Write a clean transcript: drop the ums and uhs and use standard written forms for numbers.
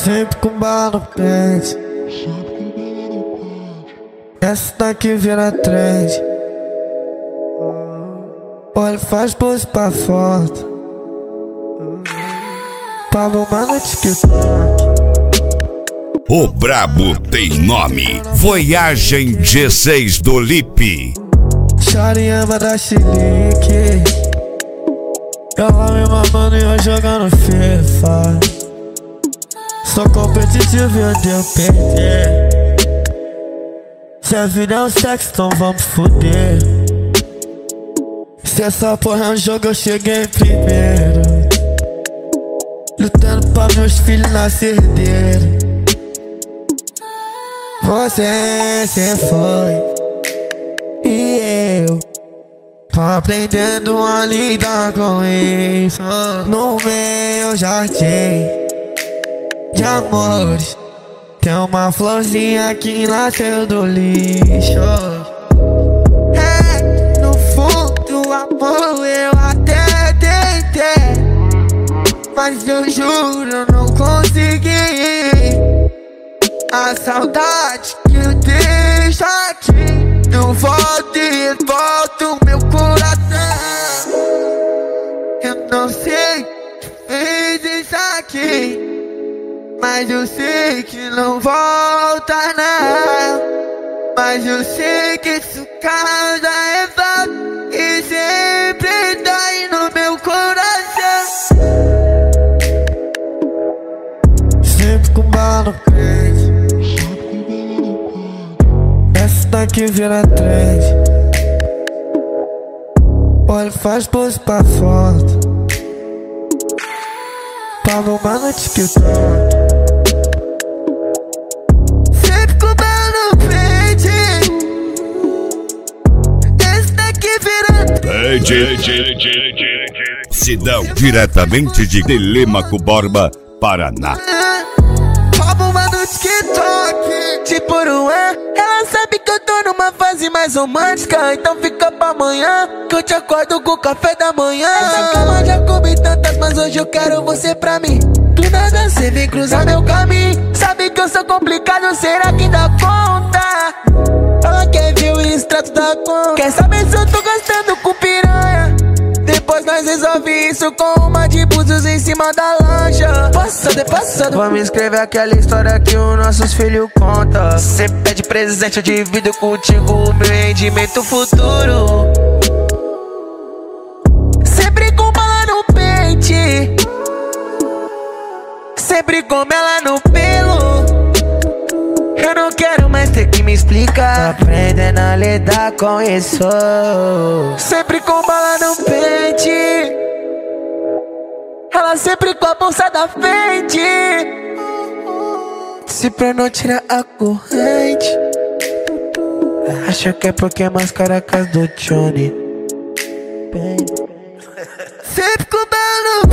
Sempre com bala no pente. Essa daqui vira trend. Olha, faz pose pra foto, pra bombar no TikTok. O brabo tem nome. Voyagem G6 do Lipe. Chariamba da Chilique. Ela me mamando e eu jogando FIFA. Sou competitivo e odeio perder. Se a vida é um sexo, então vamos foder. Se essa porra é um jogo, eu cheguei primeiro, lutando pra meus filhos nascer herdeiro. Você se foi e eu tô aprendendo a lidar com isso. No meu jardim de amores tem uma florzinha que nasceu do lixo. É, no fundo, amor, eu até tentei, mas eu juro, eu não consegui. A saudade que eu deixo aqui não volta e volta o meu coração. Eu não sei que fez isso aqui, mas eu sei que não volta não. Mas eu sei que isso causa revolta e sempre dói no meu coração. Sempre com bala no peito. Essa daqui vira trend. Olha, faz pose pra foto, pra bombar no TikTok. Sempre com bala no peito. Essa daqui vira Sidão, diretamente de Telêmaco Borba, Paraná. pra bombar no TikTok. Tipo Uruan, ela sabe que eu tô numa fase mais romântica. Então fica pra amanhã, que eu te acordo com o café da manhã. Essa cama já comi tantas, mas hoje eu quero você pra mim. Do nada cê vem cruzar meu caminho. Sabe que eu sou complicado, será que dá conta? Ela quer ver o extrato da conta, quer saber se eu tô gastando com piranha. Depois nós resolve isso com uma de búzios em cima da lancha. Passado é passado, vamos escrever aquela história que os nossos filhos contam. Cê pede presente, eu divido contigo o meu rendimento futuro. Sempre com bala no pente, sempre com ela no pelo. Eu não quero mais ter que me explicar, tô aprendendo a lidar com isso. Sempre com bala no pente, ela sempre com a bolsa da frente. Se pra não tirar a corrente, acha que é porque é mais caracas do Johnny. Sempre com bala no